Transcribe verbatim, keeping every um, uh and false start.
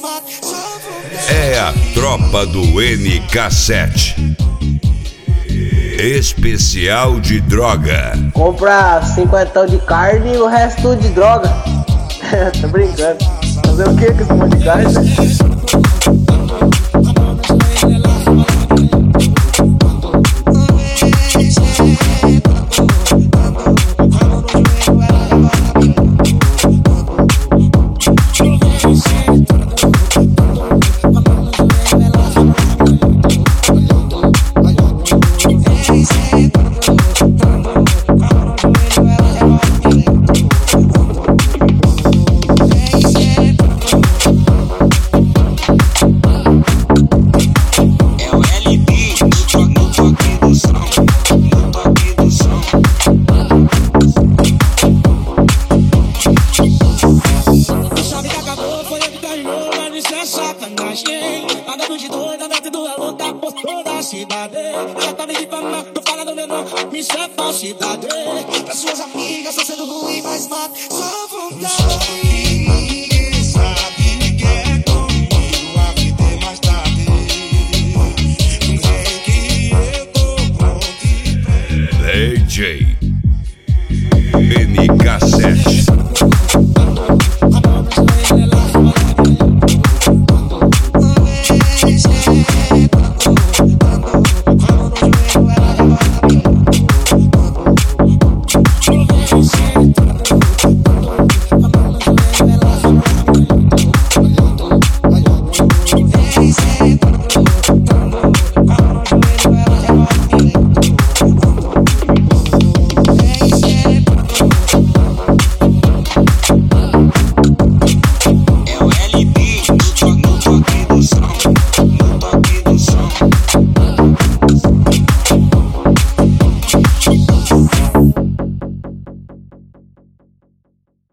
É a tropa do N K sete. Especial de droga. Compra cinquentão de carne e o resto tudo de droga. Tô brincando. Fazer o que com esse monte de carne? Ela tá me difamando, falando meu nome, isso é falsidade. Pra suas amigas,